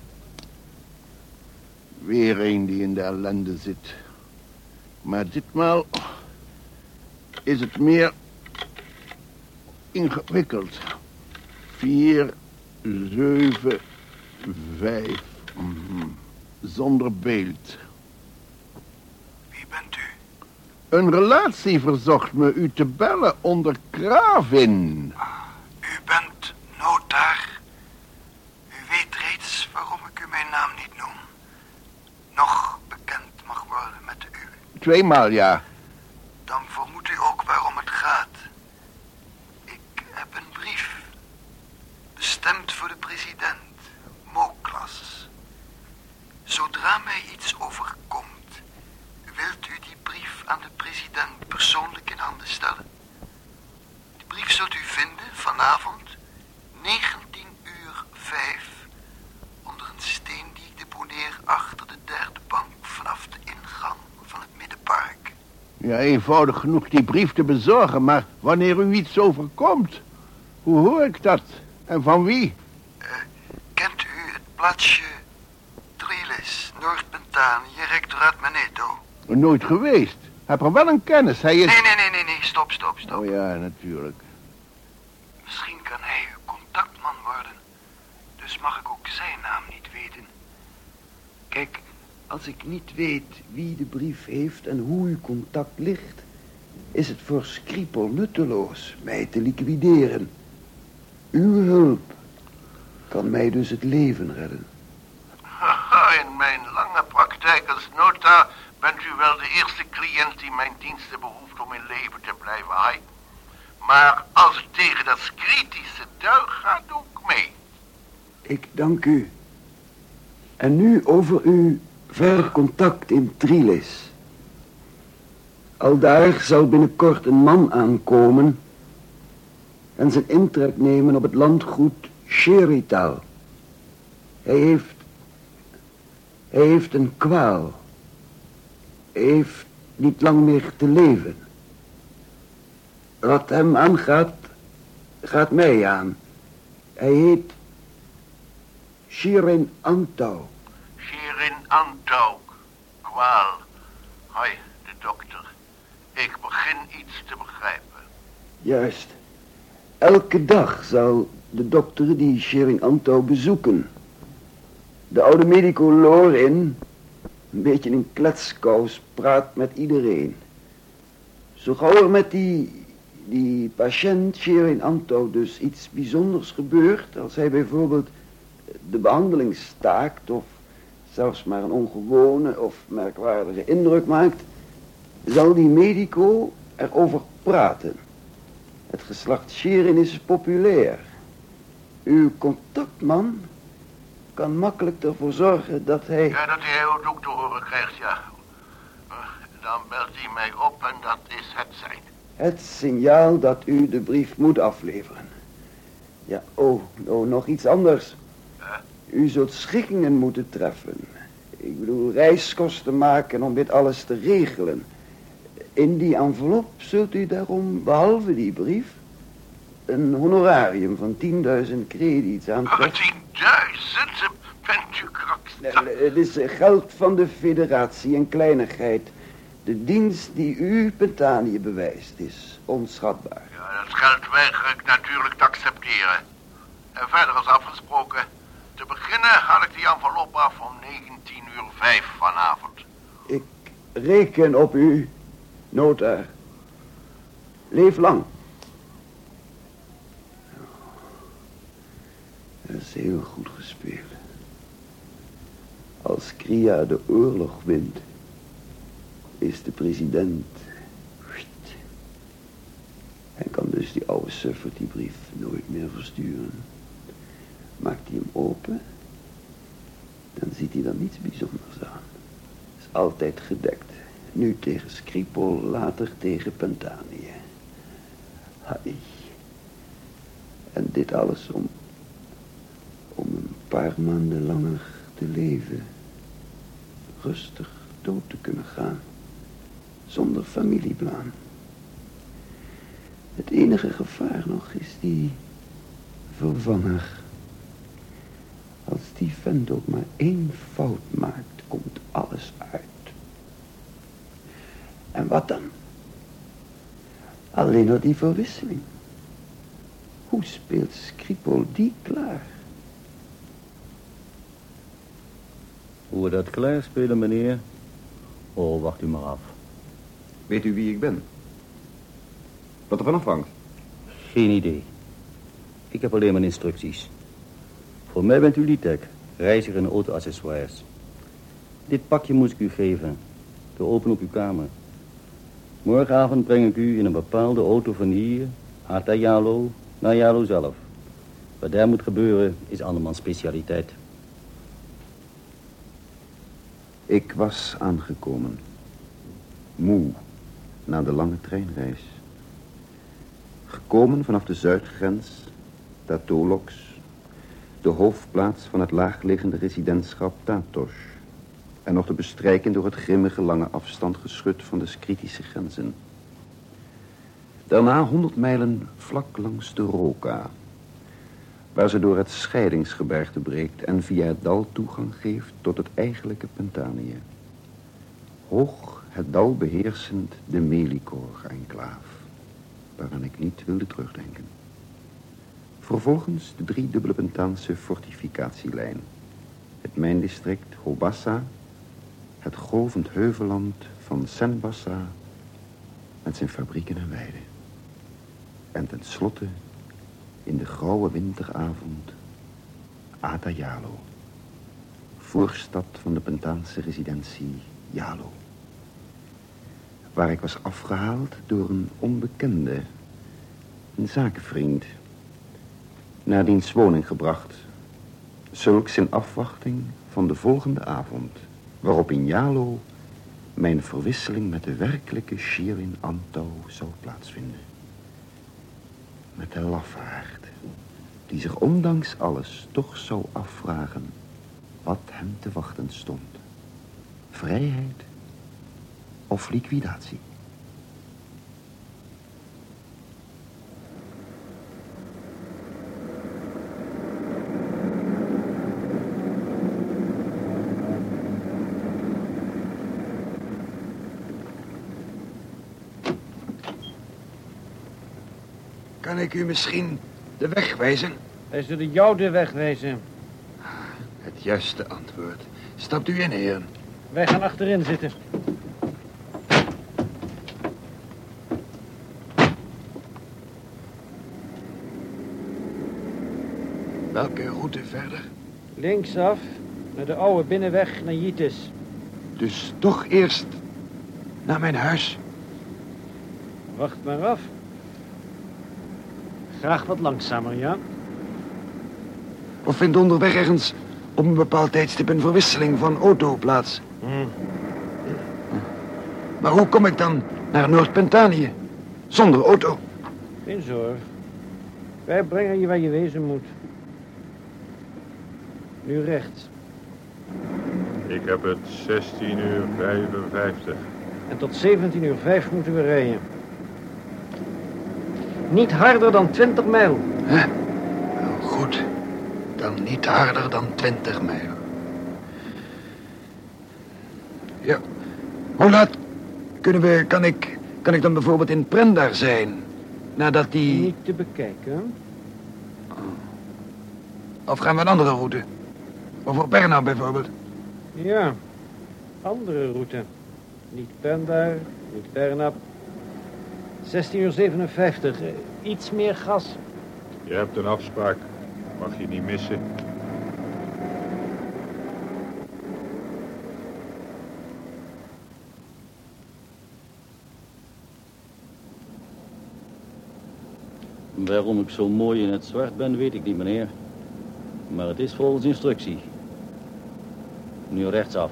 Weer een die in de ellende zit. Maar ditmaal is het meer ingewikkeld. 4, 7, 5. Zonder beeld. Wie bent u? Een relatie verzocht me u te bellen onder Gravin. U bent notaar. U weet reeds waarom ik u mijn naam niet noem. Nog bekend mag worden met de uwe. 2 maal, ja. Dan vermoedt u ook waarom het gaat. Ik heb een brief. Bestemd voor de president. Moklas. Zodra mij iets overkomt, wilt u die brief aan de president persoonlijk in handen stellen. De brief zult u vinden vanavond, 19:05, onder een steen die ik deponeer achter de 3e bank vanaf de ingang van het middenpark. Ja, eenvoudig genoeg die brief te bezorgen, maar wanneer u iets overkomt, hoe hoor ik dat? En van wie? Kent u het plaatsje Trilis, Noord-Pentanië, rectoraat Maneto? Nooit geweest. Heb er wel een kennis, hij is... Nee, stop. Oh ja, natuurlijk. Misschien kan hij uw contactman worden. Dus mag ik ook zijn naam niet weten. Kijk, als ik niet weet wie de brief heeft en hoe uw contact ligt, is het voor Skripal nutteloos mij te liquideren. Uw hulp kan mij dus het leven redden. Haha, in mijn lange praktijk als notaar bent u wel de eerste cliënt die mijn diensten behoeft om in leven te blijven, hai. Maar als het tegen dat kritische tuig gaat, doe ik mee. Ik dank u. En nu over uw verder contact in Trilis. Aldaar zal binnenkort een man aankomen en zijn intrek nemen op het landgoed Sherital. Hij heeft een kwaal. Hij heeft niet lang meer te leven. Wat hem aangaat, gaat mij aan. Hij heet Shirin Antau. Shirin Antau, kwaal. Hoi, de dokter. Ik begin iets te begrijpen. Juist. Elke dag zal de dokter die Shirin Antau bezoeken. De oude medico Lorin, een beetje in kletskous, praat met iedereen. Zo gauw er met die patiënt Shirin Antau dus iets bijzonders gebeurt, als hij bijvoorbeeld de behandeling staakt of zelfs maar een ongewone of merkwaardige indruk maakt, zal die medico erover praten. Het geslacht Shirin is populair. Uw contactman kan makkelijk ervoor zorgen dat hij... Ja, dat hij het ook te horen krijgt, ja. Dan belt hij mij op en dat is het zijn. Het signaal dat u de brief moet afleveren. Ja, nog iets anders. U zult schikkingen moeten treffen. Ik bedoel, reiskosten maken om dit alles te regelen. In die envelop zult u daarom, behalve die brief, een honorarium van 10.000 krediets aantreffen. 10.000? Bent u krankzinnig? Het is geld van de federatie, een kleinigheid. De dienst die u Pentanië bewijst is onschatbaar. Ja, dat geld weiger ik natuurlijk te accepteren. En verder als afgesproken. Te beginnen haal ik die envelop af om 19:05 vanavond. Ik reken op u, notaar. Leef lang. Dat is heel goed gespeeld. Als Kria de oorlog wint, is de president. Hij kan dus die oude suffert die brief nooit meer versturen. Maakt hij hem open, dan ziet hij er niets bijzonders aan. Is altijd gedekt. Nu tegen Scripol, later tegen Pentanië. Hai. En dit alles om een paar maanden langer te leven. Rustig dood te kunnen gaan. Zonder familieblaan. Het enige gevaar nog is die vervanger. Als die vent ook maar 1 fout maakt, komt alles uit. En wat dan? Alleen nog die verwisseling. Hoe speelt Scripol die klaar? Hoe we dat klaar spelen, meneer? Oh, wacht u maar af. Weet u wie ik ben? Wat er van afhangt? Geen idee. Ik heb alleen mijn instructies. Voor mij bent u Litek, reiziger in auto-accessoires. Dit pakje moest ik u geven, te openen op uw kamer. Morgenavond breng ik u in een bepaalde auto van hier, Hata Jalo, naar Jalo zelf. Wat daar moet gebeuren is andermans specialiteit. Ik was aangekomen. Moe, na de lange treinreis. Gekomen vanaf de zuidgrens, Tatolox, de hoofdplaats van het laagliggende residentschap Tatos, en nog te bestrijken door het grimmige lange afstand geschut van de Scritische grenzen. Daarna 100 mijlen vlak langs de Roka, waar ze door het scheidingsgebergte breekt en via het dal toegang geeft tot het eigenlijke Pentanië. Hoog het dal beheersend de Melikor-enclaaf, waaraan ik niet wilde terugdenken. Vervolgens de 3-dubbele Pentaanse fortificatielijn. Het mijndistrict Hobassa, het golvend heuvelland van Senbassa met zijn fabrieken en weiden. En tenslotte, in de grauwe winteravond, Hata Jalo, voorstad van de Pentaanse residentie Jalo, waar ik was afgehaald door een onbekende, een zakenvriend, naar diens woning gebracht, zulks in afwachting van de volgende avond, waarop in Jalo mijn verwisseling met de werkelijke Shirin Antou zou plaatsvinden. Met de lafaard, die zich ondanks alles toch zou afvragen wat hem te wachten stond. Vrijheid of liquidatie. Kan ik u misschien de weg wijzen? Hij zullen jou de weg wijzen. Het juiste antwoord. Stapt u in, heren. Wij gaan achterin zitten. Welke route verder? Linksaf, naar de oude binnenweg naar Yitis. Dus toch eerst naar mijn huis? Wacht maar af. Graag wat langzamer, ja? Of vindt onderweg ergens op een bepaald tijdstip een verwisseling van auto plaats? Maar hoe kom ik dan naar Noord-Pentanië? Zonder auto? Geen zorg. Wij brengen je waar je wezen moet. Nu rechts. Ik heb het 16:55. En tot 17:05 moeten we rijden. Niet harder dan 20 mijl. Nou, goed. Dan niet harder dan 20 mijl. Ja. Hoe laat kan ik dan bijvoorbeeld in Prendar zijn? Nadat die... Niet te bekijken. Of gaan we een andere route? Over Bernau bijvoorbeeld? Ja, andere route. Niet Prendar, niet Bernab. 16:57. Iets meer gas. Je hebt een afspraak. Mag je niet missen. Waarom ik zo mooi in het zwart ben, weet ik niet, meneer. Maar het is volgens instructie. Nu rechtsaf.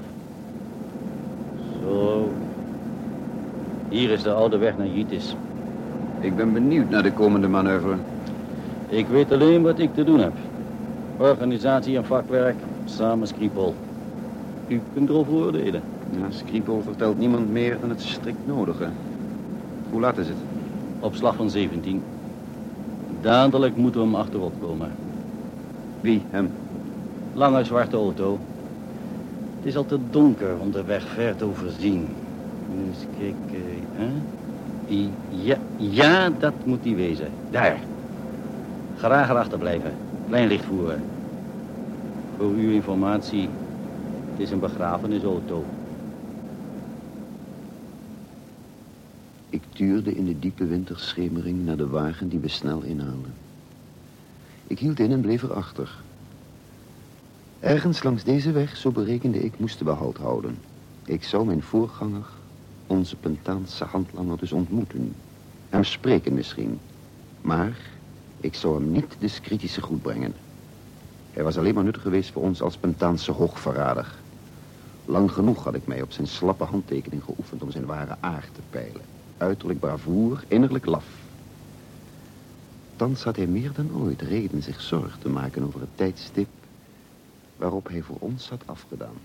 Zo. Hier is de oude weg naar Jitis. Ik ben benieuwd naar de komende manoeuvre. Ik weet alleen wat ik te doen heb. Organisatie en vakwerk, samen Skripal. U kunt erover oordelen. Ja, Skripal vertelt niemand meer dan het strikt nodige. Hoe laat is het? Op slag van 17. Dadelijk moeten we hem achterop komen. Wie, hem? Lange zwarte auto. Het is al te donker om de weg ver te overzien. Dus kijk, ja, dat moet die wezen. Daar. Graag erachter blijven. Klein licht voeren. Voor uw informatie, het is een begrafenisauto. Ik tuurde in de diepe winterschemering naar de wagen die we snel inhaalden. Ik hield in en bleef erachter. Ergens langs deze weg, zo berekende ik, moesten we halt houden. Ik zou mijn voorganger, onze Pentaanse handlanger, dus ontmoeten. Hem spreken misschien. Maar ik zou hem niet de kritische groet brengen. Hij was alleen maar nuttig geweest voor ons als Pentaanse hoogverrader. Lang genoeg had ik mij op zijn slappe handtekening geoefend om zijn ware aard te peilen. Uiterlijk bravoer, innerlijk laf. Thans had hij meer dan ooit reden zich zorg te maken over het tijdstip waarop hij voor ons had afgedaan.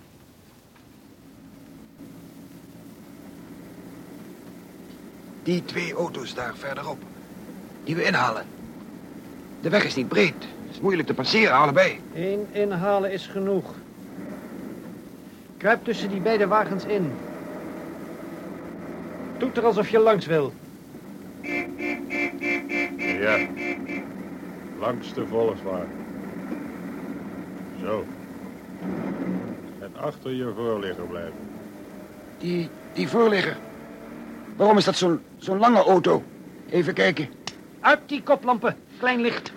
Die 2 auto's daar verderop, die we inhalen. De weg is niet breed. Het is moeilijk te passeren, allebei. 1 inhalen is genoeg. Kruip tussen die beide wagens in. Doet er alsof je langs wil. Ja, langs de volkswagen. Zo. En achter je voorligger blijven. Die voorligger. Waarom is dat zo'n lange auto? Even kijken. Uit die koplampen, klein licht.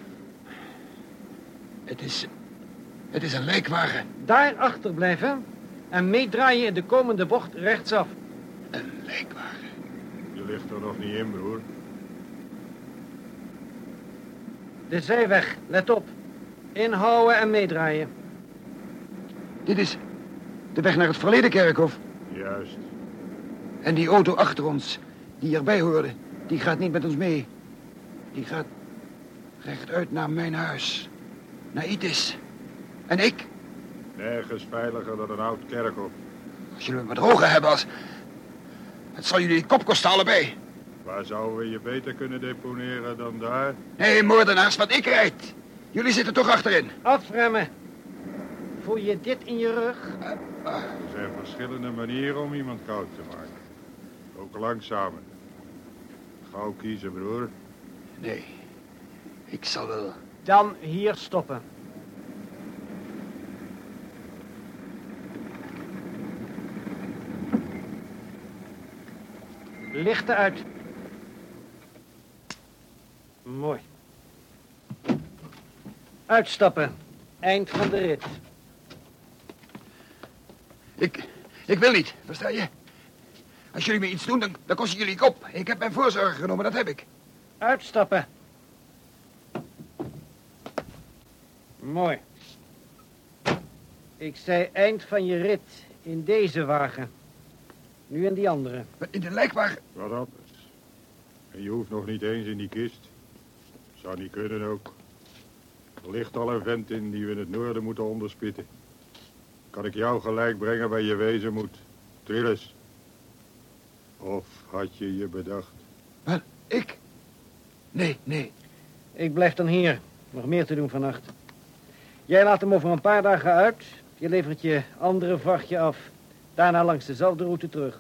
Het is een lijkwagen. Daar achter blijven en meedraaien in de komende bocht rechtsaf. Een lijkwagen. Je ligt er nog niet in, broer. De zijweg, let op. Inhouden en meedraaien. Dit is de weg naar het verleden kerkhof. Juist. En die auto achter ons, die erbij hoorde, die gaat niet met ons mee. Die gaat rechtuit naar mijn huis. Naar Jitis. En ik? Nergens veiliger dan een oud kerkhof. Als jullie me bedrogen hebben, het zal jullie de kop kosten allebei. Waar zouden we je beter kunnen deponeren dan daar? Nee, moordenaars, want ik rijd. Jullie zitten toch achterin. Afremmen. Voel je dit in je rug? Er zijn verschillende manieren om iemand koud te maken. Ook langzamer. Gauw kiezen, broer. Nee, ik zal wel. Dan hier stoppen. Lichten uit. Mooi. Uitstappen. Eind van de rit. Ik wil niet, versta je? Als jullie me iets doen, dan kost jullie kop. Ik heb mijn voorzorg genomen, dat heb ik. Uitstappen. Mooi. Ik zei eind van je rit in deze wagen. Nu in die andere. In de lijkwagen? Wat anders. En je hoeft nog niet eens in die kist. Zou niet kunnen ook. Er ligt al een vent in die we in het noorden moeten onderspitten. Kan ik jou gelijk brengen waar je wezen moet. Trillis. Of had je je bedacht? Wat? Ik? Nee. Ik blijf dan hier. Nog meer te doen vannacht. Jij laat hem over een paar dagen uit. Je levert je andere vrachtje af. Daarna langs dezelfde route terug.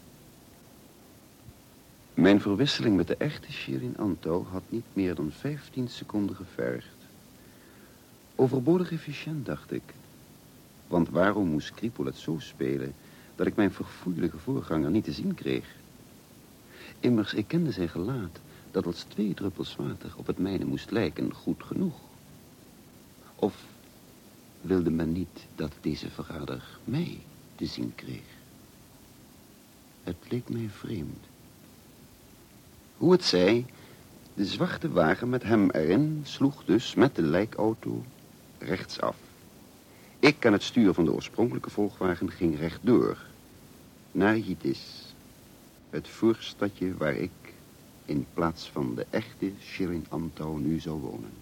Mijn verwisseling met de echte Shirin Antou had niet meer dan 15 seconden gevergd. Overbodig efficiënt, dacht ik. Want waarom moest Skripal het zo spelen dat ik mijn verfoeilijke voorganger niet te zien kreeg? Immers, ik kende zijn gelaat dat als 2 druppels water op het mijne moest lijken goed genoeg. Of wilde men niet dat deze verrader mij te zien kreeg? Het leek mij vreemd. Hoe het zij, De zwarte wagen met hem erin sloeg dus met de lijkauto rechtsaf. Ik aan het stuur van de oorspronkelijke volgwagen ging rechtdoor naar Yitis, het voorstadje waar ik in plaats van de echte Shirin Antau nu zou wonen.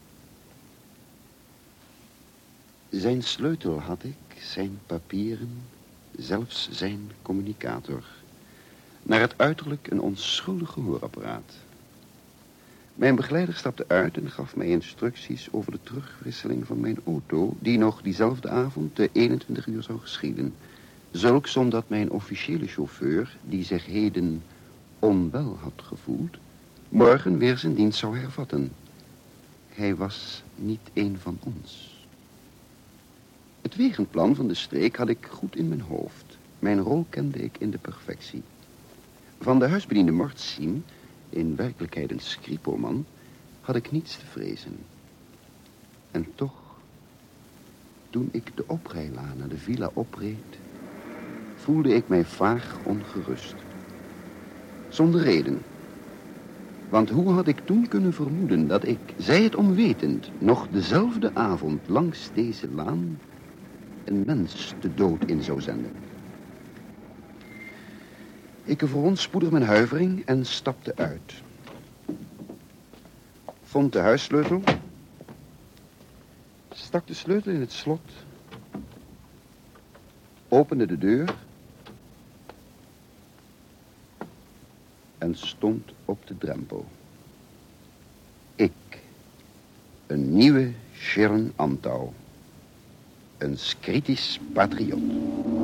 Zijn sleutel had ik, zijn papieren, zelfs zijn communicator. Naar het uiterlijk een onschuldig gehoorapparaat. Mijn begeleider stapte uit en gaf mij instructies over de terugwisseling van mijn auto, die nog diezelfde avond te 21 uur zou geschieden. Zulks omdat mijn officiële chauffeur, die zich heden onwel had gevoeld, morgen weer zijn dienst zou hervatten. Hij was niet een van ons. Het wegenplan van de streek had ik goed in mijn hoofd. Mijn rol kende ik in de perfectie. Van de huisbediende Mortsim, in werkelijkheid een Skripoman, had ik niets te vrezen. En toch, toen ik de oprijlaan naar de villa opreed, voelde ik mij vaag ongerust. Zonder reden. Want hoe had ik toen kunnen vermoeden dat ik, zij het onwetend, nog dezelfde avond langs deze laan een mens de dood in zou zenden? Ik verontspoedig mijn huivering en stapte uit. Vond de huissleutel, stak de sleutel in het slot, opende de deur en stond op de drempel. Ik, een nieuwe Shirin Antau, een Skritisch patriot.